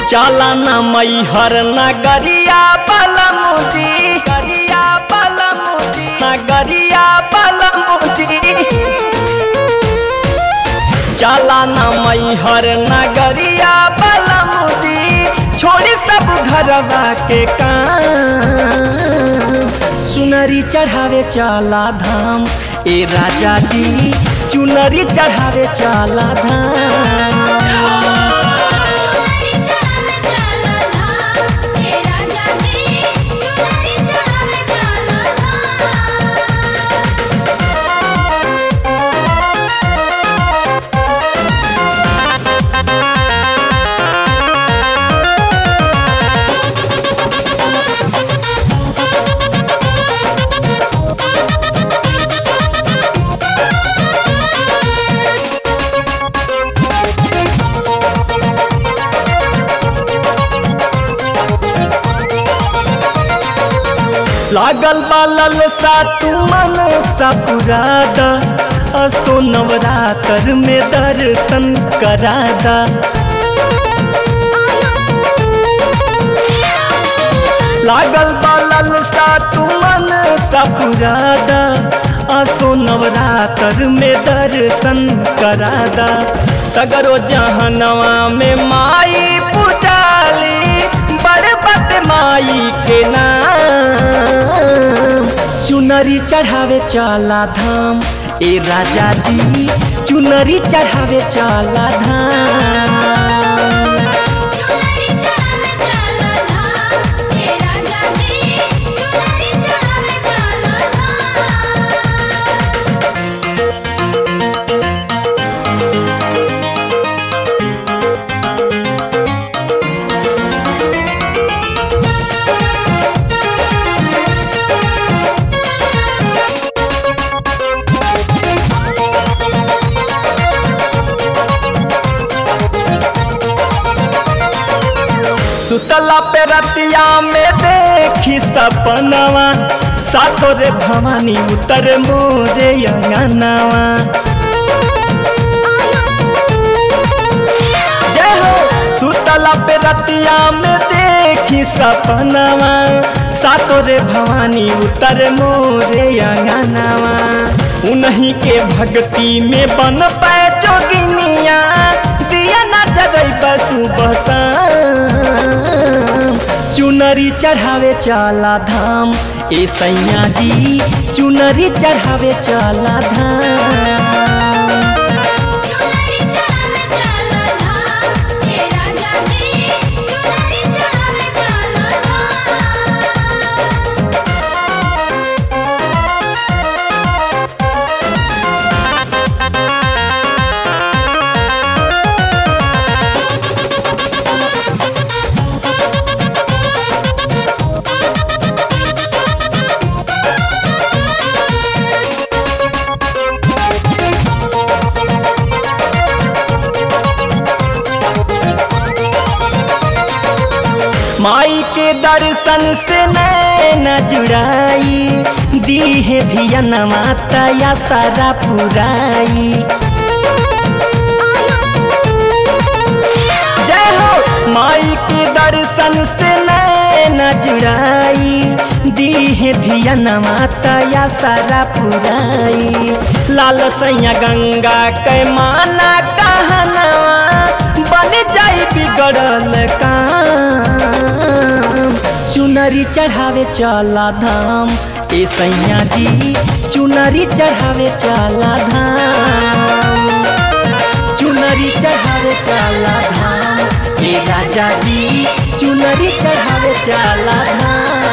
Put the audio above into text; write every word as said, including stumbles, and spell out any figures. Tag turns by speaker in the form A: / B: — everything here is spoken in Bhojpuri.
A: चला न मैहर नगरिया बलमुजी गरिया बलमुजी नगरिया बलमुजी चला न मैहर नगरिया बलमुजी छोड़ी सब घरवा के काम चुनरी चढ़ावे चला धाम ए राजा जी चुनरी चढ़ावे चला धाम। लागल बालल सा तू मन सा पुरादा असो नवरात्र में दर्शन करादा। लागल बालल सा तू मन सा पुरादा असो नवरात्र में दर्शन करादा। सगरो जहनवा में माई पुजाली बड़ बड़ माई के नाम चुनरी चढ़ावे चला धाम ए राजा जी चुनरी चढ़ावे चला धाम। सुतला पे रतिया में देखी सपनवा सातो रे भवानी उतर मोरे अंगनवा। जय हो सुतला पे रतिया में देखी सपनवा सातो रे भवानी उतर मोरे अंगनवा। उन्हीं के भक्ति में बन पाए जोगिनिया दिया न जगई बसु बसा चुनरी चढ़ावे चला धाम ए सैया जी चुनरी चढ़ावे चला धाम। माई के दर्शन से नैना जुड़ाई दी है धिया माता या सारा पुराई। जय हो माई के दर्शन से नैना जुड़ाई दी है धिया माता या सारा पुराई। लाल सैया गंगा के माना कहनवा बन जाई बिगड़ल काम चुनरी चढ़ावे चला धाम ए सैया जी चुनरी चढ़ावे चला धाम। चुनरी चढ़ावे चला धाम ए राजा जी चुनरी चढ़ावे चला धाम।